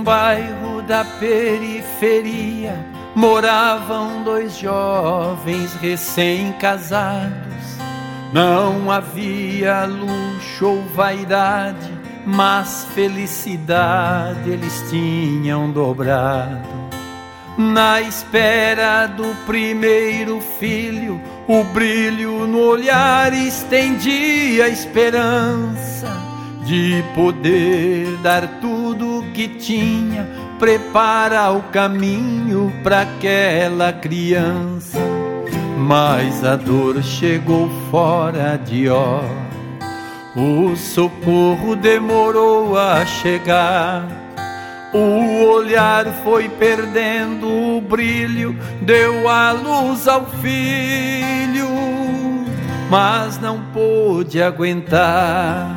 bairro da periferia moravam dois jovens recém-casados. Não havia luxo ou vaidade, mas felicidade eles tinham dobrado. Na espera do primeiro filho, o brilho no olhar estendia a esperança de poder dar tudo que tinha, preparar o caminho para aquela criança. Mas a dor chegou fora de hora, o socorro demorou a chegar. O olhar foi perdendo o brilho, deu a luz ao filho, mas não pôde aguentar.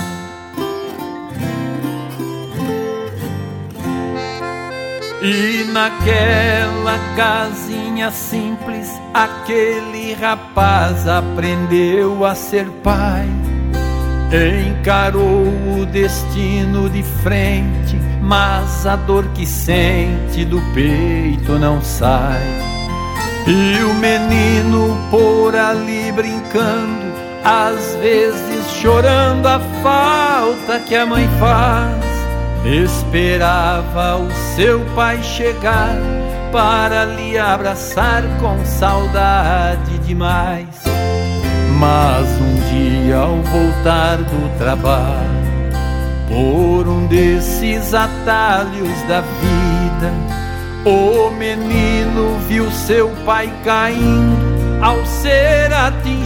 E naquela casinha simples, aquele rapaz aprendeu a ser pai. Encarou o destino de frente, mas a dor que sente do peito não sai. E o menino por ali brincando, às vezes chorando a falta que a mãe faz, esperava o seu pai chegar para lhe abraçar com saudade demais. Mas um dia ao voltar do trabalho, por um desses atalhos da vida, o menino viu seu pai caindo ao ser atingido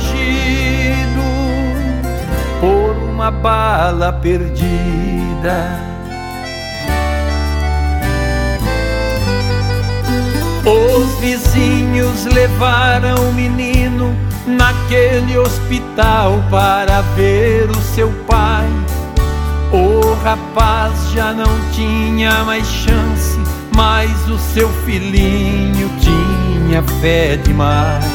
por uma bala perdida. Os vizinhos levaram o menino naquele hospital para ver o seu pai. O rapaz já não tinha mais chance, mas o seu filhinho tinha fé demais.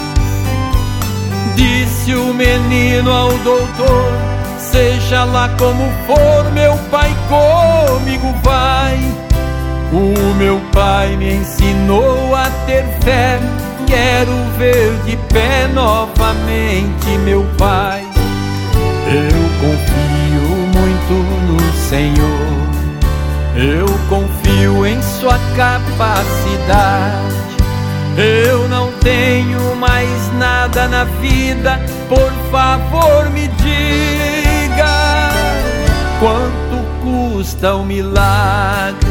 Disse o menino ao doutor: seja lá como for, meu pai comigo vai. O meu pai me ensinou a ter fé, quero ver de pé novamente meu pai. Eu confio muito no Senhor, eu confio em sua capacidade. Eu não tenho mais nada na vida, por favor me diga quanto custa o milagre.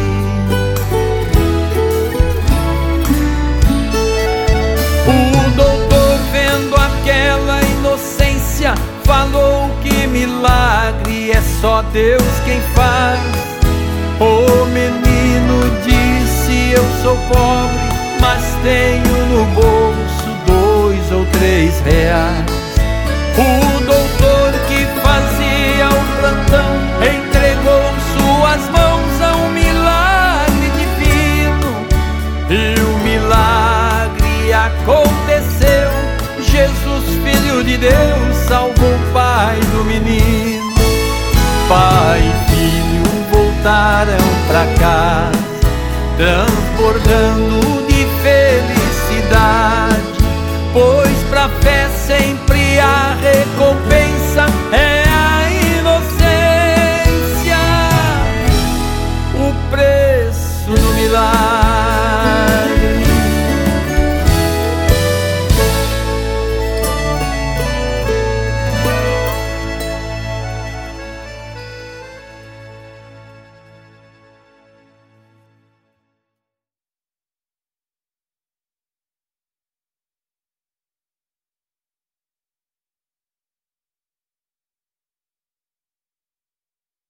O doutor, vendo aquela inocência, falou que milagre é só Deus quem faz. O menino disse: eu sou pobre, mas tenho no bolso 2 ou 3 reais. O doutor, que fazia o plantão, entregou suas mãos a um milagre divino. E o milagre aconteceu. Jesus, Filho de Deus, salvou o pai do menino. Pai e filho voltaram pra casa, transbordando